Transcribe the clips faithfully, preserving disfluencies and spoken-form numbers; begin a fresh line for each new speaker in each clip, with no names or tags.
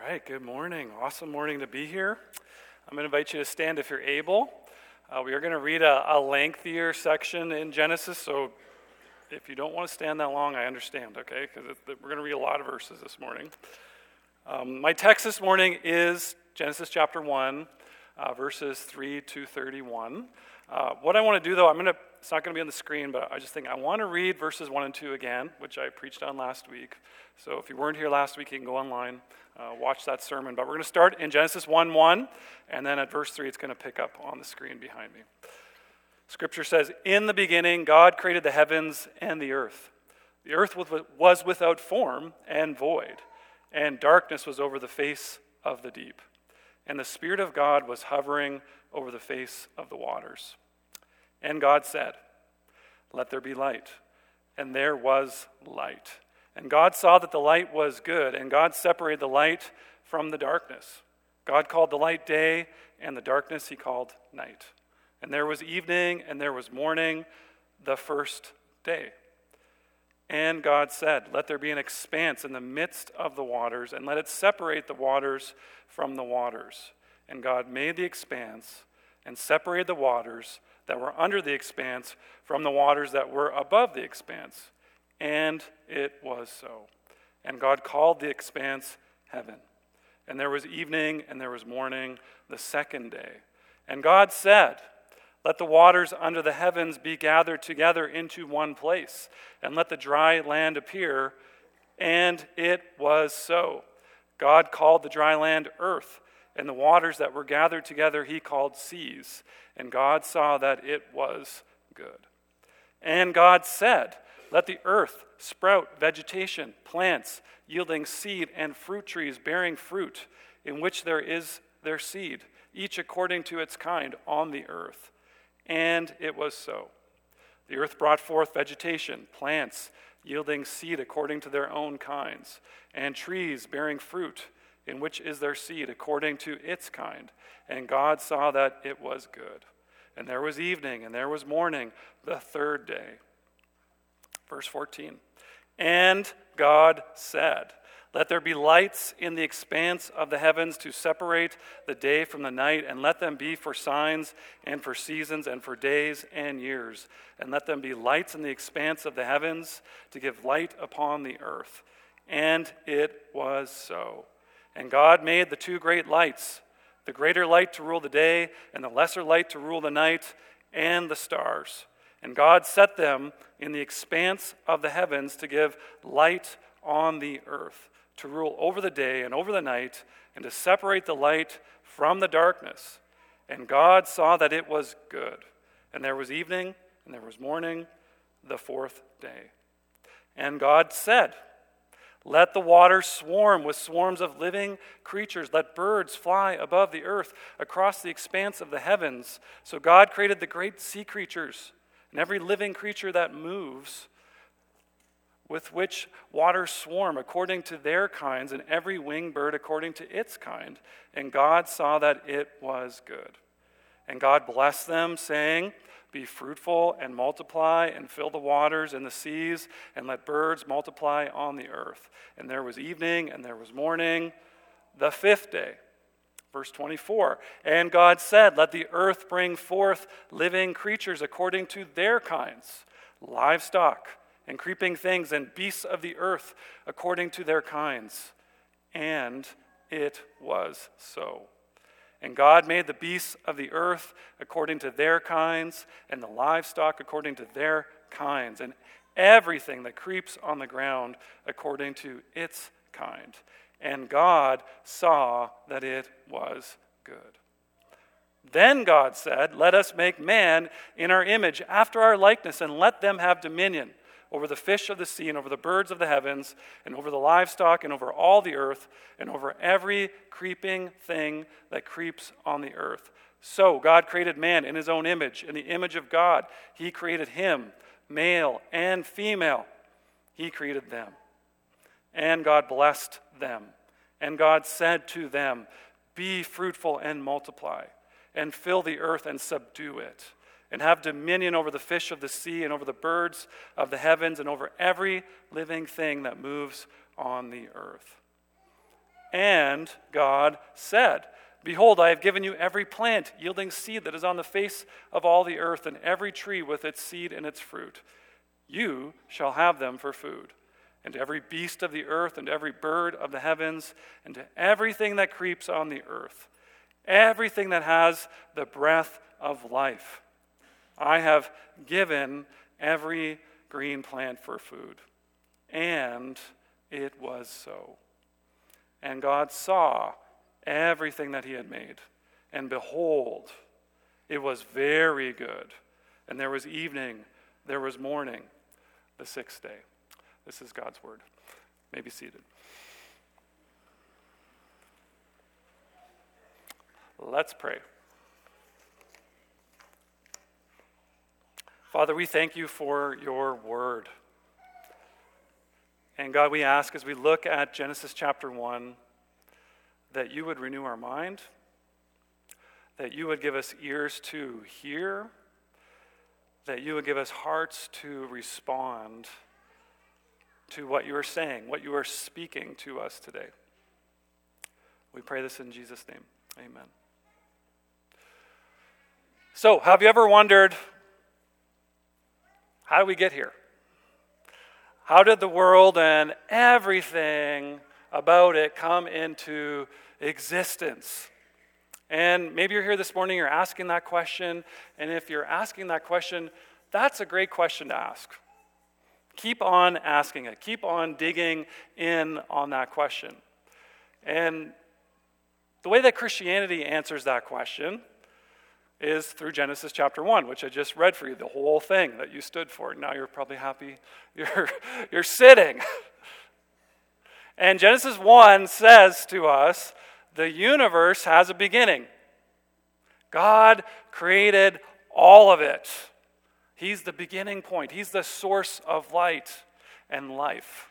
right, good morning. Awesome morning to be here. I'm going to invite you to stand if you're able. Uh, we are going to read a, a lengthier section in Genesis, so if you don't want to stand that long, I understand, okay? Because we're going to read a lot of verses this morning. Um, my text this morning is Genesis chapter one, uh, verses three to thirty-one. Uh, what I want to do, though, I'm going to, it's not going to be on the screen, but I just think I want to read verses one and two again, which I preached on last week. So if you weren't here last week, you can go online, uh, watch that sermon. But we're going to start in Genesis one one, and then at verse three, it's going to pick up on the screen behind me. Scripture says, "In the beginning, God created the heavens and the earth. The earth was without form and void, and darkness was over the face of the deep. And the Spirit of God was hovering over the face of the waters. And God said, 'Let there be light.' And there was light. And God saw that the light was good, and God separated the light from the darkness. God called the light day, and the darkness he called night. And there was evening, and there was morning, the first day. And God said, 'Let there be an expanse in the midst of the waters, and let it separate the waters from the waters.' And God made the expanse and separated the waters that were under the expanse from the waters that were above the expanse. And it was so. And God called the expanse heaven. And there was evening, and there was morning, the second day. And God said, 'Let the waters under the heavens be gathered together into one place, and let the dry land appear.' And it was so. God called the dry land earth, and the waters that were gathered together he called seas. And God saw that it was good. And God said, 'Let the earth sprout vegetation, plants, yielding seed, and fruit trees bearing fruit, in which there is their seed, each according to its kind on the earth.' And it was so. The earth brought forth vegetation, plants, yielding seed according to their own kinds, and trees bearing fruit, in which is their seed according to its kind. And God saw that it was good. And there was evening, and there was morning, the third day." Verse fourteen. "And God said, 'Let there be lights in the expanse of the heavens to separate the day from the night, and let them be for signs and for seasons and for days and years. And let them be lights in the expanse of the heavens to give light upon the earth.' And it was so. And God made the two great lights, the greater light to rule the day and the lesser light to rule the night, and the stars. And God set them in the expanse of the heavens to give light on the earth, to rule over the day and over the night, and to separate the light from the darkness. And God saw that it was good. And there was evening, and there was morning, the fourth day. And God said, 'Let the waters swarm with swarms of living creatures. Let birds fly above the earth across the expanse of the heavens.' So God created the great sea creatures and every living creature that moves, with which waters swarm according to their kinds, and every winged bird according to its kind. And God saw that it was good. And God blessed them, saying, 'Be fruitful and multiply, and fill the waters and the seas, and let birds multiply on the earth.' And there was evening, and there was morning, the fifth day." Verse twenty-four. "And God said, 'Let the earth bring forth living creatures according to their kinds, livestock, and creeping things, and beasts of the earth according to their kinds.' And it was so. And God made the beasts of the earth according to their kinds, and the livestock according to their kinds, and everything that creeps on the ground according to its kind. And God saw that it was good. Then God said, 'Let us make man in our image, after our likeness, and let them have dominion over the fish of the sea, and over the birds of the heavens, and over the livestock, and over all the earth, and over every creeping thing that creeps on the earth.' So God created man in his own image. In the image of God, he created him, male and female. He created them. And God blessed them. And God said to them, 'Be fruitful and multiply, and fill the earth and subdue it, and have dominion over the fish of the sea, and over the birds of the heavens, and over every living thing that moves on the earth.' And God said, behold, I have given you every plant yielding seed that is on the face of all the earth, and every tree with its seed and its fruit. You shall have them for food. And to every beast of the earth, and to every bird of the heavens, and to everything that creeps on the earth, everything that has the breath of life, I have given every green plant for food. And it was so. And God saw everything that he had made, and behold, it was very good. And there was evening, there was morning, the sixth day. This is God's word. You may be seated. Let's pray. Father, we thank you for your word. And God, we ask as we look at Genesis chapter one, that you would renew our mind, that you would give us ears to hear, that you would give us hearts to respond to what you are saying, what you are speaking to us today. We pray this in Jesus' name. Amen. So, have you ever wondered, how did we get here? How did the world and everything about it come into existence? And maybe you're here this morning, you're asking that question, and if you're asking that question, that's a great question to ask. Keep on asking it. Keep on digging in on that question. And the way that Christianity answers that question is through Genesis chapter one, which I just read for you, the whole thing that you stood for. Now you're probably happy you're, you're sitting. And Genesis one says to us, the universe has a beginning. God created all of it. He's the beginning point. He's the source of light and life.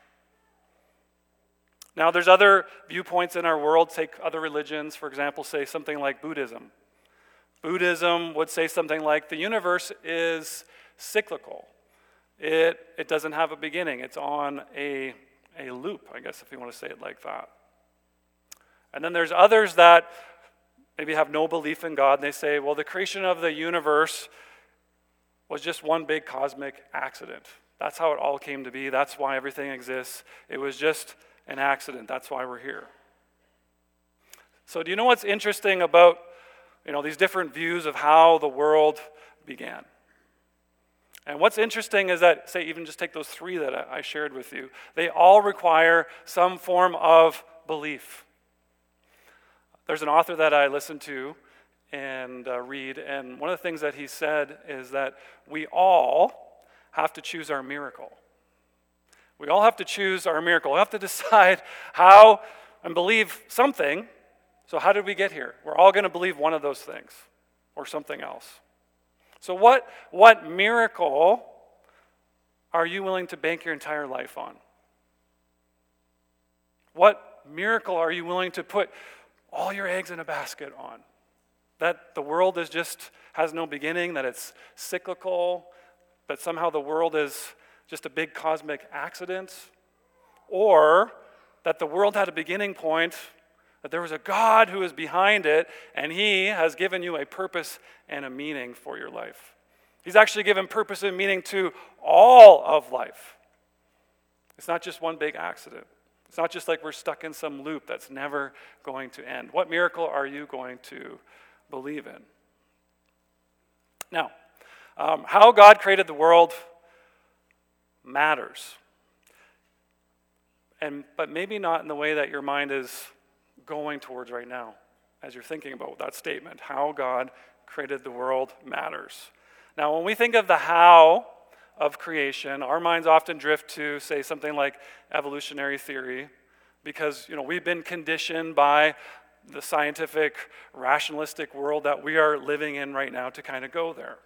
Now, there's other viewpoints in our world. Take other religions, for example, say something like Buddhism. Buddhism would say something like the universe is cyclical. It, it doesn't have a beginning. It's on a, a loop, I guess, if you want to say it like that. And then there's others that maybe have no belief in God, and they say, well, the creation of the universe was just one big cosmic accident. That's how it all came to be. That's why everything exists. It was just an accident. That's why we're here. So do you know what's interesting about, you know, these different views of how the world began? And what's interesting is that, say, even just take those three that I shared with you, they all require some form of belief. There's an author that I listen to and uh, read, and one of the things that he said is that we all have to choose our miracle. We all have to choose our miracle. We have to decide how and believe something. So how did we get here? We're all going to believe one of those things or something else. So what, what miracle are you willing to bank your entire life on? What miracle are you willing to put all your eggs in a basket on? That the world is just has no beginning, that it's cyclical, that somehow the world is just a big cosmic accident, or that the world had a beginning point, that there was a God who is behind it, and he has given you a purpose and a meaning for your life. He's actually given purpose and meaning to all of life. It's not just one big accident. It's not just like we're stuck in some loop that's never going to end. What miracle are you going to believe in? Now, um, how God created the world matters. And but maybe not in the way that your mind is going towards right now as you're thinking about that statement. How God created the world matters. Now, when we think of the how of creation, our minds often drift to, say, something like evolutionary theory, because, you know, we've been conditioned by the scientific, rationalistic world that we are living in right now to kind of go there.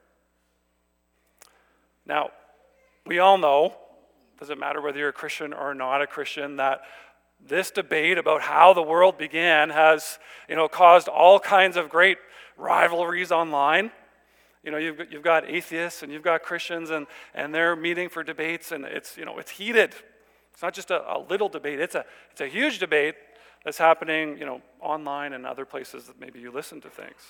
Now, we all know, doesn't matter whether you're a Christian or not a Christian, that this debate about how the world began has, you know, caused all kinds of great rivalries online. You know, you've got, you've got atheists and you've got Christians, and, and they're meeting for debates, and it's, you know, it's heated. It's not just a, a little debate. It's a it's a huge debate that's happening, you know, online and other places that maybe you listen to things.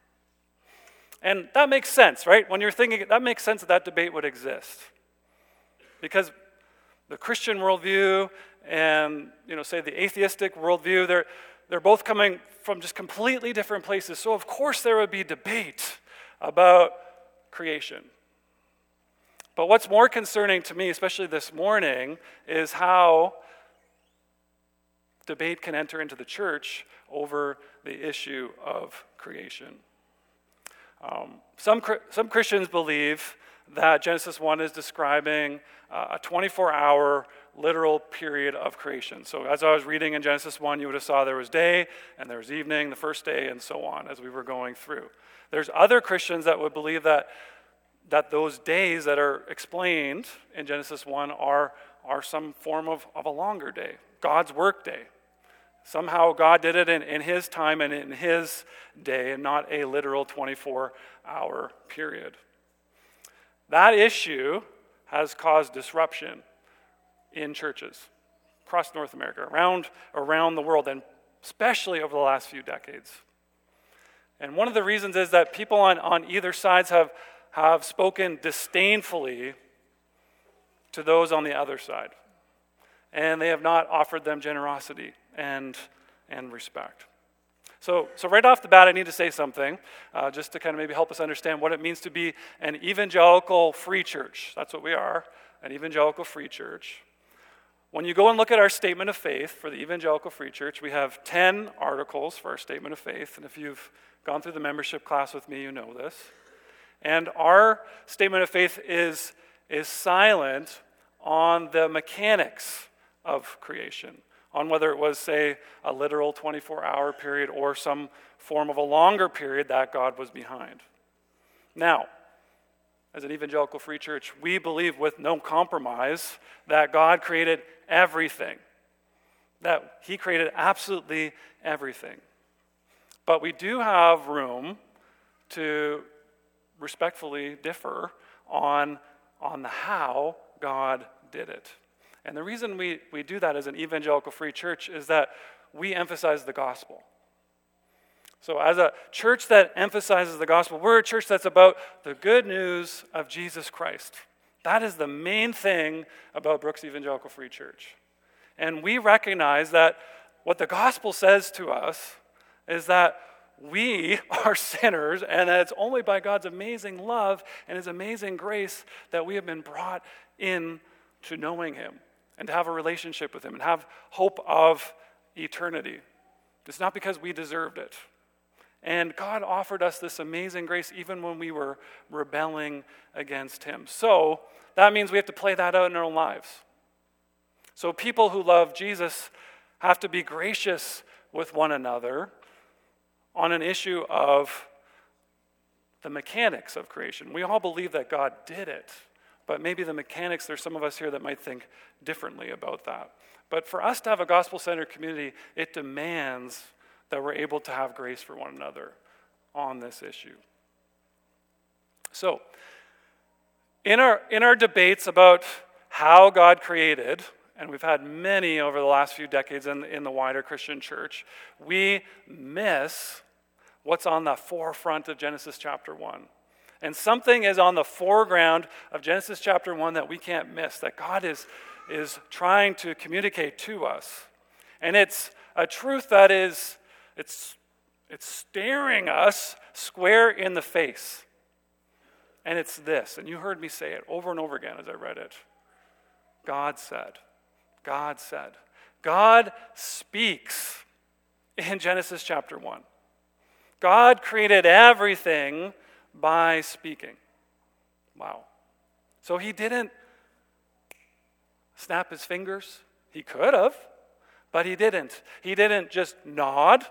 And that makes sense, right? When you're thinking, that makes sense that that debate would exist. Because the Christian worldview and, you know, say the atheistic worldview, they're, they're both coming from just completely different places. So of course there would be debate about creation. But what's more concerning to me, especially this morning, is how debate can enter into the church over the issue of creation. Um, some, some Christians believe that Genesis one is describing uh, a twenty-four hour literal period of creation. So as I was reading in Genesis one, you would have saw there was day, and there was evening, the first day, and so on, as we were going through. There's other Christians that would believe that that those days that are explained in Genesis one are, are some form of, of a longer day, God's work day. Somehow God did it in, in his time and in his day, and not a literal twenty-four hour period. That issue has caused disruption in churches across North America, around, around the world, and especially over the last few decades. And one of the reasons is that people on, on either sides have, have spoken disdainfully to those on the other side. And they have not offered them generosity and, and respect. So, so right off the bat, I need to say something, uh, just to kind of maybe help us understand what it means to be an evangelical free church. That's what we are, an evangelical free church. When you go and look at our statement of faith for the evangelical free church, we have ten articles for our statement of faith. And if you've gone through the membership class with me, you know this. And our statement of faith is, is silent on the mechanics of creation, on whether it was, say, a literal twenty-four hour period or some form of a longer period that God was behind. Now, as an evangelical free church, we believe with no compromise that God created everything, that he created absolutely everything. But we do have room to respectfully differ on, on the how God did it. And the reason we, we do that as an evangelical free church is that we emphasize the gospel. So as a church that emphasizes the gospel, we're a church that's about the good news of Jesus Christ. That is the main thing about Brooks Evangelical Free Church. And we recognize that what the gospel says to us is that we are sinners, and that it's only by God's amazing love and his amazing grace that we have been brought in to knowing him and to have a relationship with him and have hope of eternity. It's not because we deserved it. And God offered us this amazing grace even when we were rebelling against him. So that means we have to play that out in our own lives. So people who love Jesus have to be gracious with one another on an issue of the mechanics of creation. We all believe that God did it, but maybe the mechanics, there's some of us here that might think differently about that. But for us to have a gospel-centered community, it demands that we're able to have grace for one another on this issue. So, in our, in our debates about how God created, and we've had many over the last few decades in, in the wider Christian church, we miss what's on the forefront of Genesis chapter one. And something is on the foreground of Genesis chapter one that we can't miss, that God is, is trying to communicate to us. And it's a truth that is, it's, it's staring us square in the face. And it's this, and you heard me say it over and over again as I read it. God said. God said. God speaks in Genesis chapter one. God created everything by speaking. Wow. So he didn't snap his fingers. He could have, but he didn't. He didn't just nod.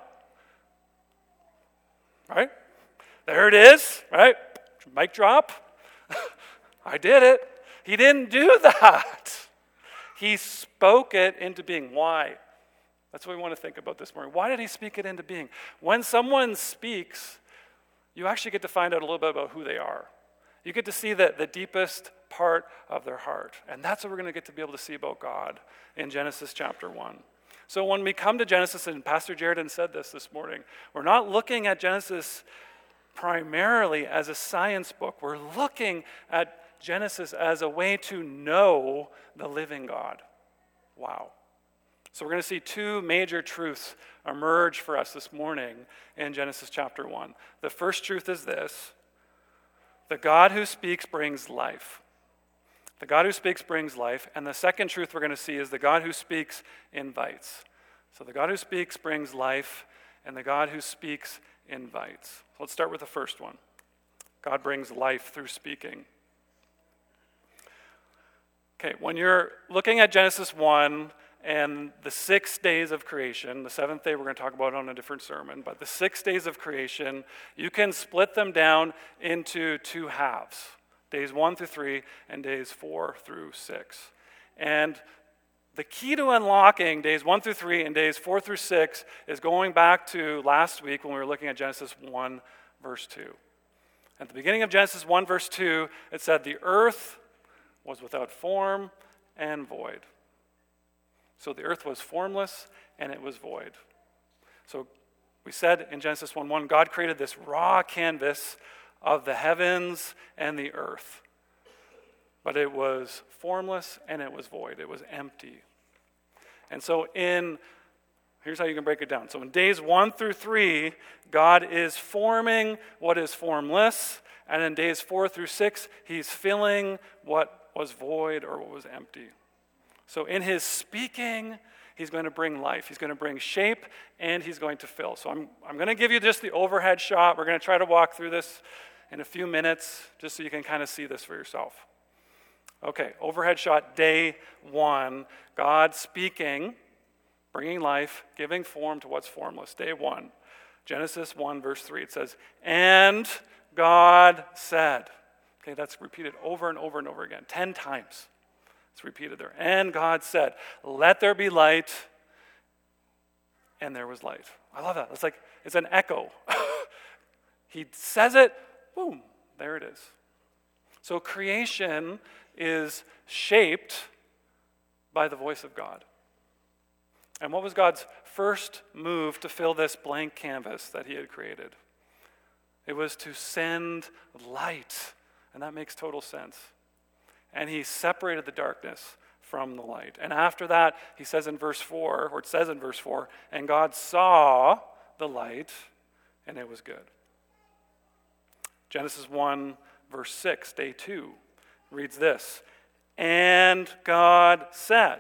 Right? There it is, right? Mic drop. I did it. He didn't do that. He spoke it into being. Why? That's what we want to think about this morning. Why did he speak it into being? When someone speaks, you actually get to find out a little bit about who they are. You get to see the, the deepest part of their heart. And that's what we're going to get to be able to see about God in Genesis chapter one. So when we come to Genesis, and Pastor Jared said this this morning, we're not looking at Genesis primarily as a science book. We're looking at Genesis as a way to know the living God. Wow. So we're going to see two major truths emerge for us this morning in Genesis chapter one. The first truth is this: the God who speaks brings life. The God who speaks brings life. And the second truth we're going to see is the God who speaks invites. So the God who speaks brings life, and the God who speaks invites. Let's start with the first one. God brings life through speaking. Okay, when you're looking at Genesis one and the six days of creation, the seventh day we're going to talk about on a different sermon, but the six days of creation, you can split them down into two halves. Days one through three, and days four through six. And the key to unlocking days one through three and days four through six is going back to last week when we were looking at Genesis one, verse two. At the beginning of Genesis one, verse two, it said, the earth was without form and void. So the earth was formless and it was void. So we said in Genesis one one, God created this raw canvas of the heavens and the earth. But it was formless and it was void. It was empty. And so in, here's how you can break it down. So in days one through three, God is forming what is formless. And in days four through six, he's filling what was void or what was empty. So in his speaking, he's going to bring life. He's going to bring shape, and he's going to fill. So I'm, I'm going to give you just the overhead shot. We're going to try to walk through this in a few minutes, just so you can kind of see this for yourself. Okay, overhead shot, day one. God speaking, bringing life, giving form to what's formless. Day one. Genesis one, verse three. It says, and God said. Okay, that's repeated over and over and over again. Ten times. It's repeated there. And God said, let there be light. And there was light. I love that. It's like, it's an echo. He says it, boom, there it is. So creation is shaped by the voice of God. And what was God's first move to fill this blank canvas that he had created? It was to send light. And that makes total sense. And he separated the darkness from the light. And after that, he says in verse four, or it says in verse four, and God saw the light, and it was good. Genesis one, verse six, day two, reads this, and God said,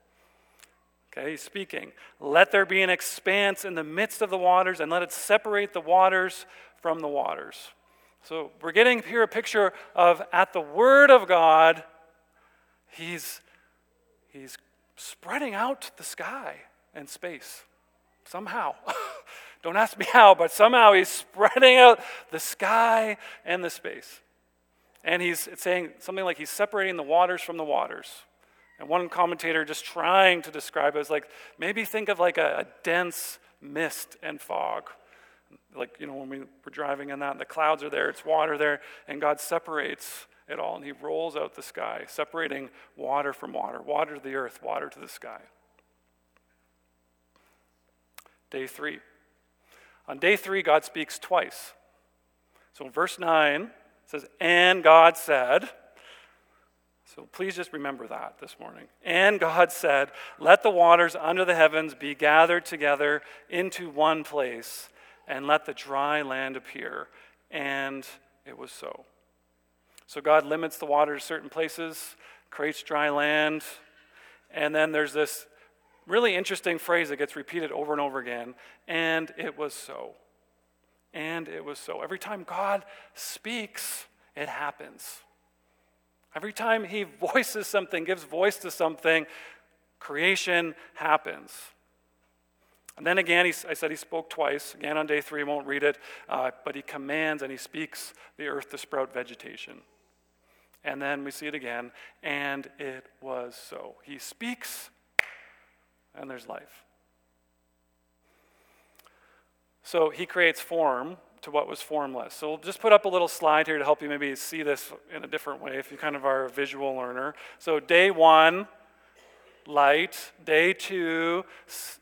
okay, he's speaking, let there be an expanse in the midst of the waters, and let it separate the waters from the waters. So we're getting here a picture of, at the word of God, he's, he's spreading out the sky and space, somehow. Don't ask me how, but somehow he's spreading out the sky and the space. And he's it's saying something like he's separating the waters from the waters. And one commentator just trying to describe it as like, maybe think of like a, a dense mist and fog. Like, you know, when we were driving in that, and the clouds are there, it's water there, and God separates it all, and he rolls out the sky, separating water from water, water to the earth, water to the sky. Day three. On day three, God speaks twice. So in verse nine, it says, and God said, so please just remember that this morning. And God said, let the waters under the heavens be gathered together into one place, and let the dry land appear. And it was so. So God limits the water to certain places, creates dry land, and then there's this really interesting phrase that gets repeated over and over again, and it was so. And it was so. Every time God speaks, it happens. Every time he voices something, gives voice to something, creation happens. And then again, he, I said he spoke twice. Again on day three, I won't read it, uh, but he commands and he speaks the earth to sprout vegetation. And then we see it again, and it was so. He speaks, and there's life. So he creates form to what was formless. So we'll just put up a little slide here to help you maybe see this in a different way if you kind of are a visual learner. So day one, light. Day two,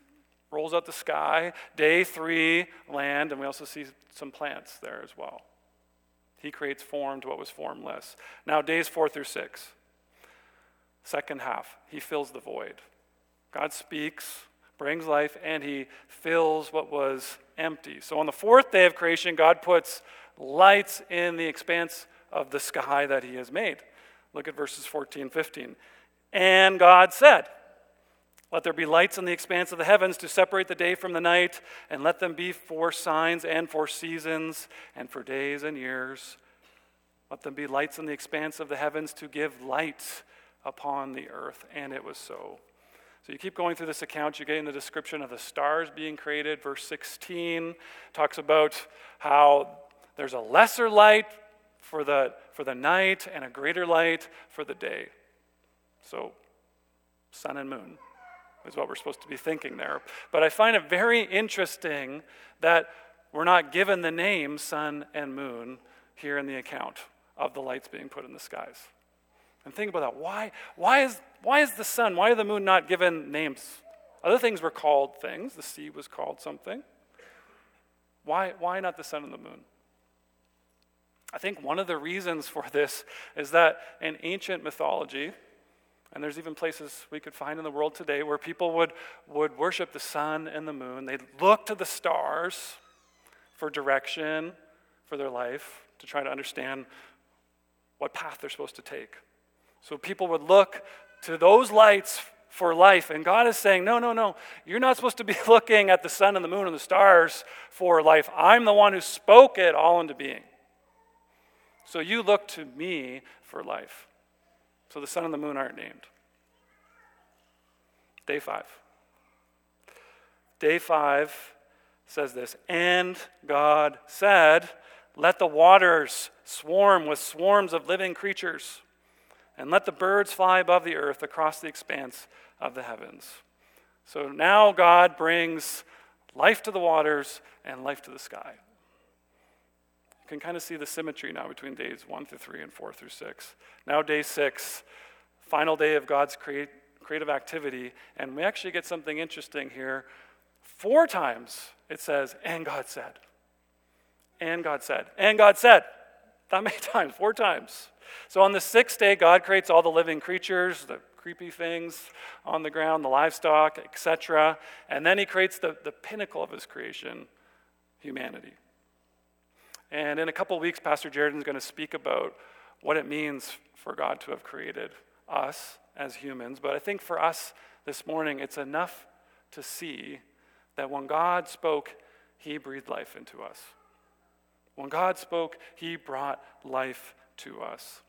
rolls out the sky. Day three, land, and we also see some plants there as well. He creates formed what was formless. Now, days four through six, second half, he fills the void. God speaks, brings life, and he fills what was empty. So on the fourth day of creation, God puts lights in the expanse of the sky that he has made. Look at verses fourteen, fifteen. And God said, let there be lights in the expanse of the heavens to separate the day from the night, and let them be for signs and for seasons and for days and years. Let them be lights in the expanse of the heavens to give light upon the earth. And it was so. So you keep going through this account, you get in the description of the stars being created. Verse sixteen talks about how there's a lesser light for the, for the night and a greater light for the day. So, sun and moon is what we're supposed to be thinking there. But I find it very interesting that we're not given the name sun and moon here in the account of the lights being put in the skies. And think about that. Why, why, is, why is the sun, why are the moon not given names? Other things were called things. The sea was called something. Why, why not the sun and the moon? I think one of the reasons for this is that in ancient mythology, and there's even places we could find in the world today where people would, would worship the sun and the moon. They'd look to the stars for direction for their life, to try to understand what path they're supposed to take. So people would look to those lights for life. And God is saying, no, no, no. You're not supposed to be looking at the sun and the moon and the stars for life. I'm the one who spoke it all into being. So you look to me for life. So the sun and the moon aren't named. Day five. Day five says this, and God said, let the waters swarm with swarms of living creatures, and let the birds fly above the earth across the expanse of the heavens. So now God brings life to the waters and life to the sky. You can kind of see the symmetry now between days one through three and four through six. Now day six, final day of God's create, creative activity, and we actually get something interesting here. Four times it says, and God said. And God said. And God said. That many times, four times. So on the sixth day, God creates all the living creatures, the creepy things on the ground, the livestock, et cetera. And then he creates the, the pinnacle of his creation, humanity. And in a couple of weeks, Pastor Jared is going to speak about what it means for God to have created us as humans. But I think for us this morning, it's enough to see that when God spoke, he breathed life into us. When God spoke, he brought life to us.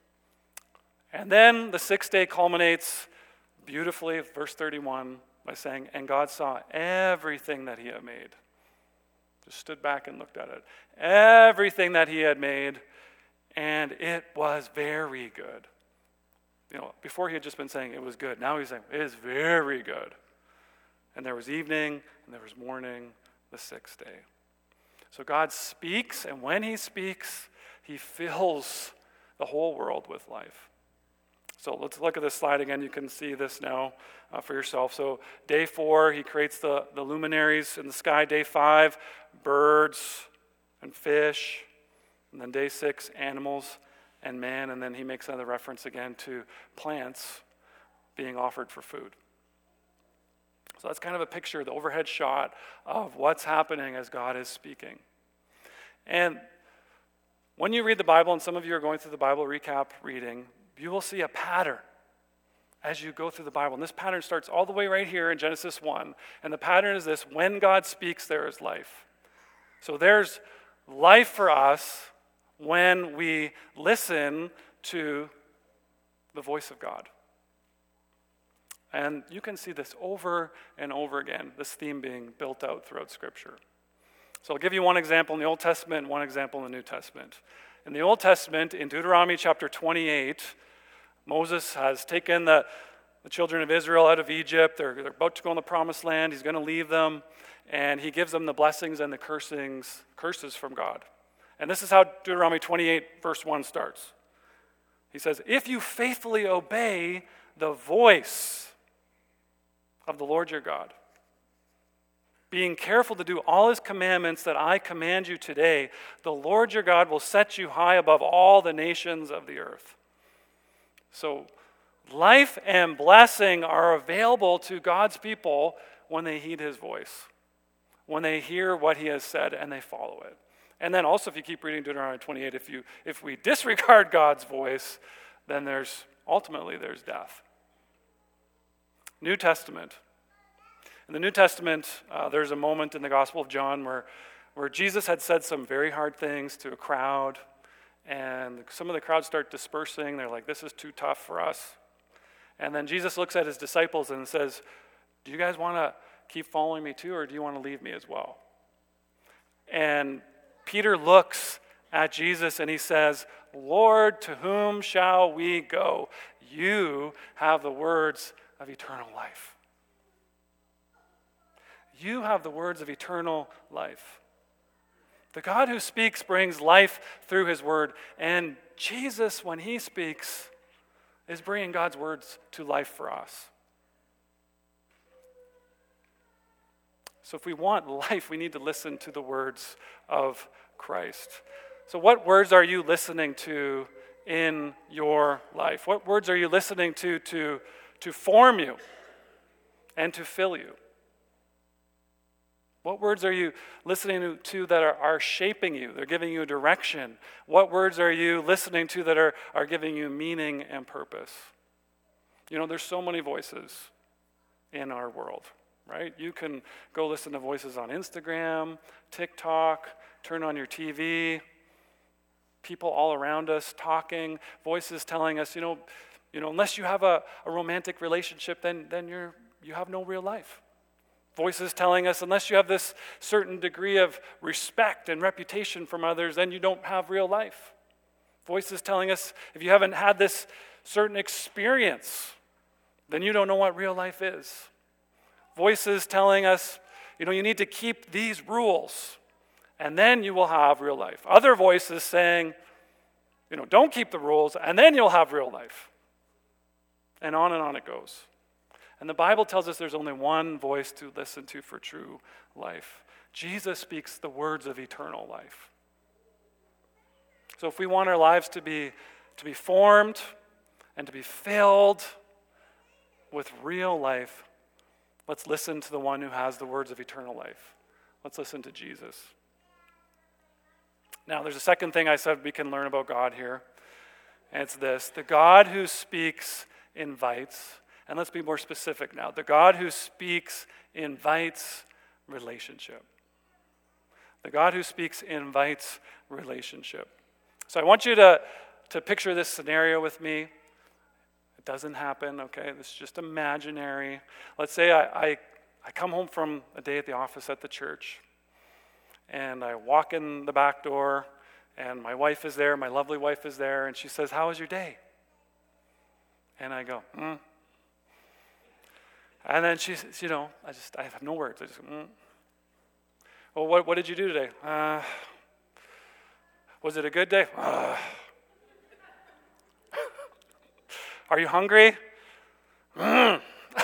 And then the sixth day culminates beautifully, verse thirty-one, by saying, and God saw everything that he had made. Just stood back and looked at it. Everything that he had made, and it was very good. You know, before he had just been saying it was good. Now he's saying it is very good. And there was evening, and there was morning, the sixth day. So God speaks, and when he speaks, he fills the whole world with life. So let's look at this slide again. You can see this now uh, for yourself. So day four, he creates the, the luminaries in the sky. Day five, birds and fish. And then day six, animals and man. And then he makes another reference again to plants being offered for food. So that's kind of a picture, the overhead shot of what's happening as God is speaking. And when you read the Bible, and some of you are going through the Bible recap reading, you will see a pattern as you go through the Bible. And this pattern starts all the way right here in Genesis one. And the pattern is this: when God speaks, there is life. So there's life for us when we listen to the voice of God. And you can see this over and over again, this theme being built out throughout Scripture. So I'll give you one example in the Old Testament and one example in the New Testament. In the Old Testament, in Deuteronomy chapter twenty-eight, Moses has taken the, the children of Israel out of Egypt. They're, they're about to go in the promised land. He's going to leave them, and he gives them the blessings and the cursings, curses from God. And this is how Deuteronomy twenty-eight, verse one starts. He says, if you faithfully obey the voice of the Lord your God. being careful to do all his commandments that I command you today, the Lord your God will set you high above all the nations of the earth. So life and blessing are available to God's people when they heed his voice, when they hear what he has said and they follow it. And then also, if you keep reading Deuteronomy twenty-eight, if you if we disregard God's voice, then there's ultimately there's death. New Testament. In the New Testament, uh, there's a moment in the Gospel of John where, where Jesus had said some very hard things to a crowd, and some of the crowd start dispersing. They're like, this is too tough for us. And then Jesus looks at his disciples and says, do you guys want to keep following me too, or do you want to leave me as well? And Peter looks at Jesus and he says, Lord, to whom shall we go? You have the words of eternal life. You have the words of eternal life. The God who speaks brings life through his word. And Jesus, when he speaks, is bringing God's words to life for us. So if we want life, we need to listen to the words of Christ. So what words are you listening to in your life? What words are you listening to to, to form you and to fill you? What words are you listening to that are, are shaping you? They're giving you a direction. What words are you listening to that are, are giving you meaning and purpose? You know, there's so many voices in our world, right? You can go listen to voices on Instagram, TikTok, turn on your T V, people all around us talking, voices telling us, you know, you know, unless you have a, a romantic relationship, then, then you're, you have no real life. Voices telling us, unless you have this certain degree of respect and reputation from others, then you don't have real life. Voices telling us, if you haven't had this certain experience, then you don't know what real life is. Voices telling us, you know, you need to keep these rules, and then you will have real life. Other voices saying, you know, don't keep the rules, and then you'll have real life. And on and on it goes. And the Bible tells us there's only one voice to listen to for true life. Jesus speaks the words of eternal life. So if we want our lives to be, to be formed and to be filled with real life, let's listen to the one who has the words of eternal life. Let's listen to Jesus. Now, there's a second thing I said we can learn about God here, and it's this. The God who speaks invites. And let's be more specific now. The God who speaks invites relationship. The God who speaks invites relationship. So I want you to, to picture this scenario with me. It doesn't happen, okay? This is just imaginary. Let's say I, I, I come home from a day at the office at the church, and I walk in the back door, and my wife is there, my lovely wife is there, and she says, how was your day? And I go, hmm. And then she says, you know, I just, I have no words. I just, mm. Well, what, what did you do today? Uh, was it a good day? Uh. Are you hungry? Mm.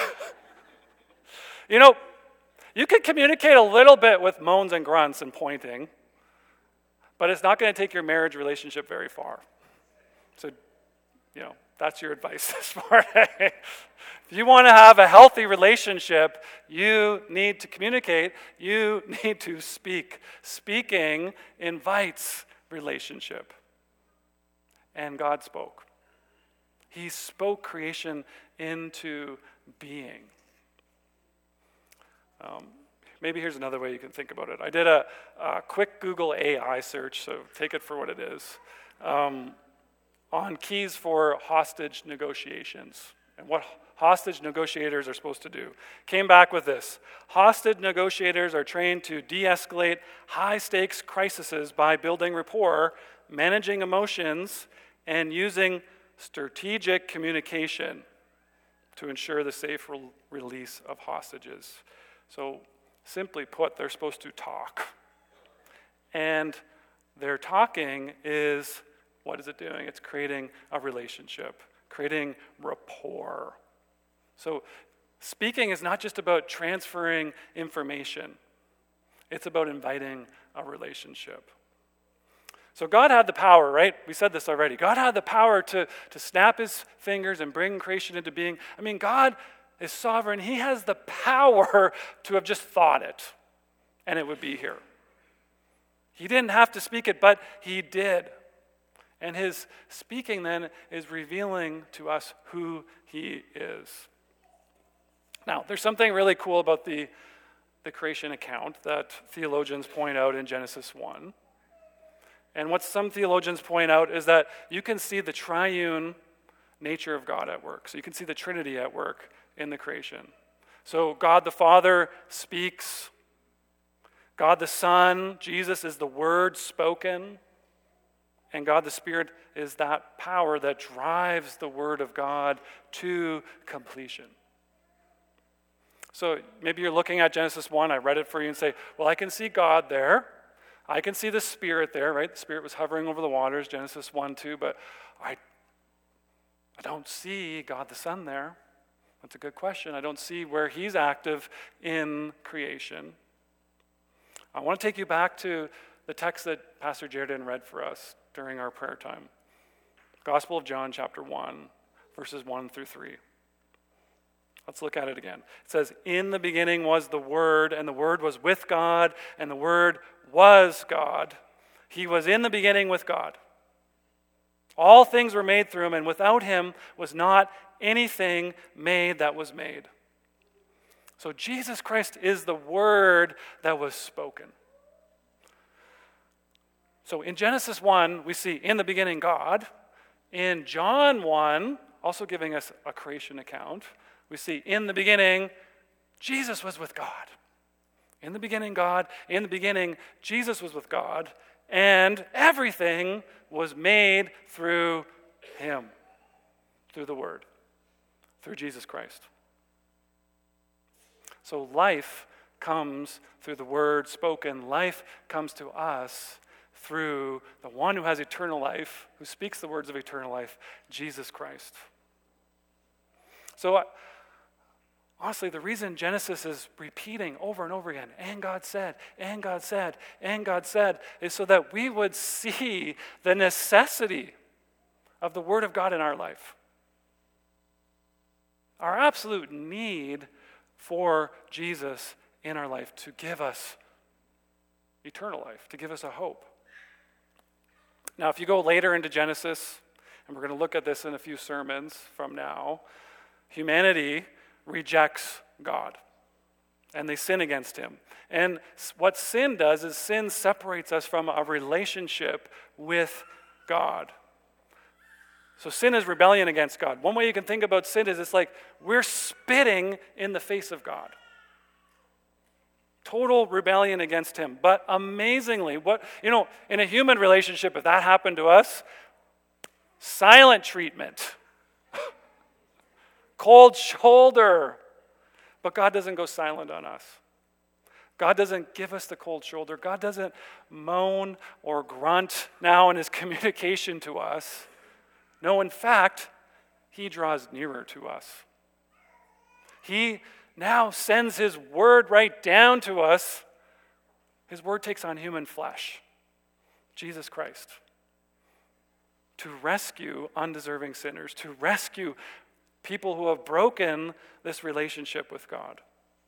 You know, you can communicate a little bit with moans and grunts and pointing, but it's not going to take your marriage relationship very far. So, you know, that's your advice this morning. If you want to have a healthy relationship, you need to communicate. You need to speak. Speaking invites relationship. And God spoke. He spoke creation into being. Um, maybe here's another way you can think about it. I did a, a quick Google A I search, so take it for what it is. Um, on keys for hostage negotiations and what hostage negotiators are supposed to do. Came back with this. Hostage negotiators are trained to de-escalate high-stakes crises by building rapport, managing emotions, and using strategic communication to ensure the safe re- release of hostages. So simply put, they're supposed to talk. And their talking is, what is it doing? It's creating a relationship, creating rapport. So speaking is not just about transferring information. It's about inviting a relationship. So God had the power, right? We said this already. God had the power to, to snap his fingers and bring creation into being. I mean, God is sovereign. He has the power to have just thought it, and it would be here. He didn't have to speak it, but he did. And his speaking then is revealing to us who he is. Now, there's something really cool about the, the creation account that theologians point out in Genesis one. And what some theologians point out is that you can see the triune nature of God at work. So you can see the Trinity at work in the creation. So God the Father speaks. God the Son, Jesus, is the Word spoken. And God the Spirit is that power that drives the Word of God to completion. So maybe you're looking at Genesis one, I read it for you and say, well, I can see God there. I can see the Spirit there, right? The Spirit was hovering over the waters, Genesis one, two, but I, I don't see God the Son there. That's a good question. I don't see where he's active in creation. I want to take you back to the text that Pastor Jared read for us during our prayer time. Gospel of John, chapter one, verses one through three. Let's look at it again. It says, in the beginning was the Word, and the Word was with God, and the Word was God. He was in the beginning with God. All things were made through him, and without him was not anything made that was made. So Jesus Christ is the Word that was spoken. So in Genesis one, we see in the beginning God. In John one, also giving us a creation account, we see in the beginning, Jesus was with God. In the beginning, God. In the beginning, Jesus was with God. And everything was made through him, through the Word, through Jesus Christ. So life comes through the Word spoken. Life comes to us through the one who has eternal life, who speaks the words of eternal life, Jesus Christ. So uh, honestly, the reason Genesis is repeating over and over again, and God said, and God said, and God said, is so that we would see the necessity of the Word of God in our life. Our absolute need for Jesus in our life to give us eternal life, to give us a hope. Now, if you go later into Genesis, and we're going to look at this in a few sermons from now, humanity rejects God, and they sin against him. And what sin does is sin separates us from a relationship with God. So sin is rebellion against God. One way you can think about sin is it's like we're spitting in the face of God. Total rebellion against him. But amazingly, what you know, in a human relationship, if that happened to us, silent treatment. Cold shoulder. But God doesn't go silent on us. God doesn't give us the cold shoulder. God doesn't moan or grunt now in his communication to us. No, in fact, he draws nearer to us. He now sends his word right down to us. His word takes on human flesh, Jesus Christ, to rescue undeserving sinners, to rescue people who have broken this relationship with God.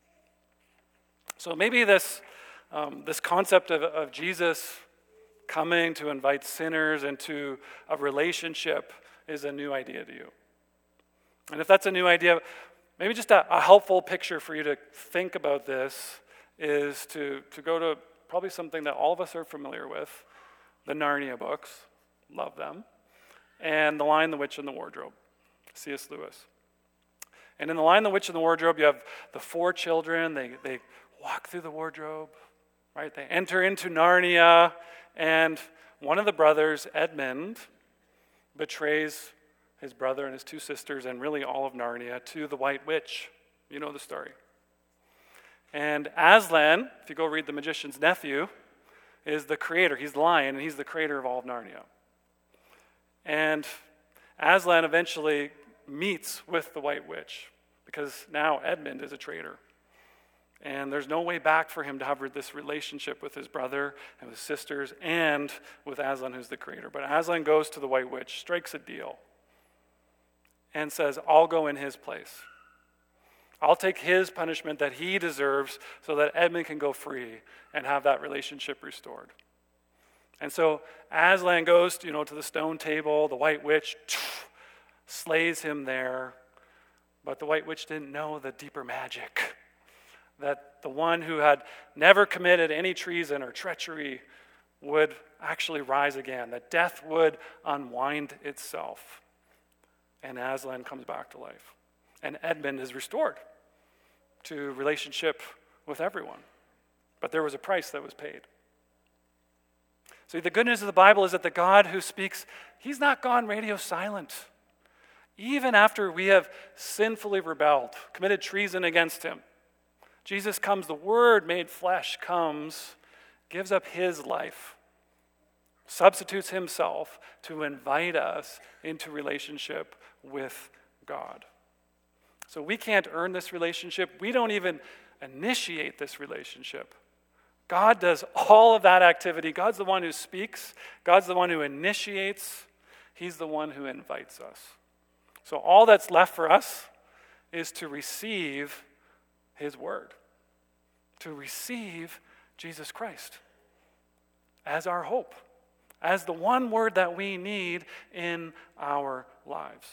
So maybe this, um, this concept of, of Jesus coming to invite sinners into a relationship is a new idea to you. And if that's a new idea, maybe just a, a helpful picture for you to think about this is to, to go to probably something that all of us are familiar with, the Narnia books, love them, and The Lion, the Witch, and the Wardrobe, C S Lewis. And in The Lion, the Witch, and the Wardrobe, you have the four children, they, they walk through the wardrobe, right? They enter into Narnia, and one of the brothers, Edmund, betrays his brother and his two sisters and really all of Narnia to the White Witch. You know the story. And Aslan, if you go read The Magician's Nephew, is the creator. He's the lion, and he's the creator of all of Narnia. And Aslan eventually meets with the White Witch because now Edmund is a traitor. And there's no way back for him to have this relationship with his brother and with his sisters and with Aslan, who's the creator. But Aslan goes to the White Witch, strikes a deal, and says, I'll go in his place. I'll take his punishment that he deserves so that Edmund can go free and have that relationship restored. And so Aslan goes, you know, to the stone table. The White Witch slays him there. But the White Witch didn't know the deeper magic, that the one who had never committed any treason or treachery would actually rise again, that death would unwind itself, and Aslan comes back to life. And Edmund is restored to relationship with everyone. But there was a price that was paid. See, the good news of the Bible is that the God who speaks, he's not gone radio silent. Even after we have sinfully rebelled, committed treason against him, Jesus comes, the Word made flesh comes, gives up his life, substitutes himself to invite us into relationship with God. So we can't earn this relationship. We don't even initiate this relationship. God does all of that activity. God's the one who speaks. God's the one who initiates. He's the one who invites us. So all that's left for us is to receive his word, to receive Jesus Christ as our hope, as the one word that we need in our lives.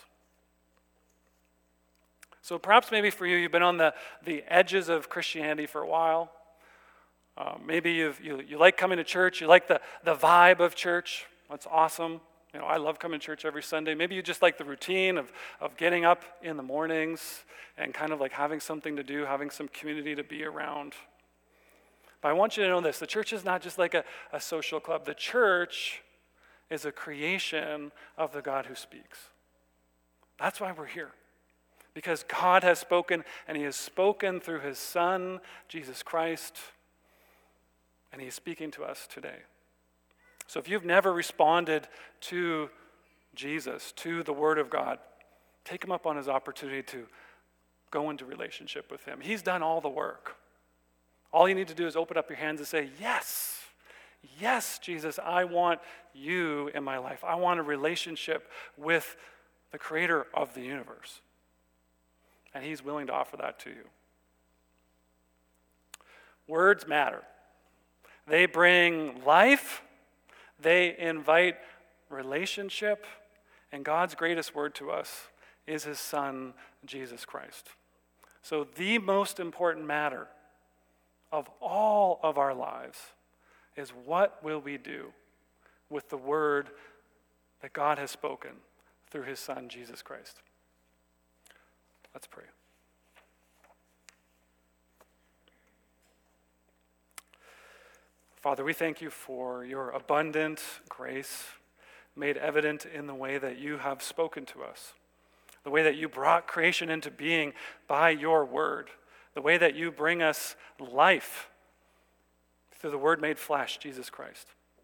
So perhaps maybe for you, you've been on the, the edges of Christianity for a while. Uh, maybe you've, you you like coming to church. You like the, the vibe of church. That's awesome. You know, I love coming to church every Sunday. Maybe you just like the routine of, of getting up in the mornings and kind of like having something to do, having some community to be around. But I want you to know this. The church is not just like a, a social club. The church is a creation of the God who speaks. That's why we're here. Because God has spoken, and he has spoken through his Son, Jesus Christ, and he is speaking to us today. So if you've never responded to Jesus, to the Word of God, take him up on his opportunity to go into relationship with him. He's done all the work. All you need to do is open up your hands and say, yes, yes, Jesus, I want you in my life. I want a relationship with the creator of the universe. And he's willing to offer that to you. Words matter. They bring life. They invite relationship. And God's greatest word to us is his Son, Jesus Christ. So the most important matter of all of our lives is, what will we do with the word that God has spoken through his Son, Jesus Christ? Let's pray. Father, we thank you for your abundant grace made evident in the way that you have spoken to us, the way that you brought creation into being by your word, the way that you bring us life through the word made flesh, Jesus Christ.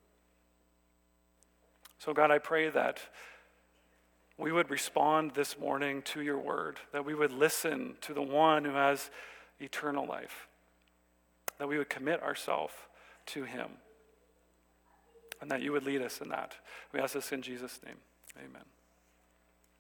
So God, I pray that we would respond this morning to your word, that we would listen to the one who has eternal life, that we would commit ourselves to him, and that you would lead us in that. We ask this in Jesus' name. Amen.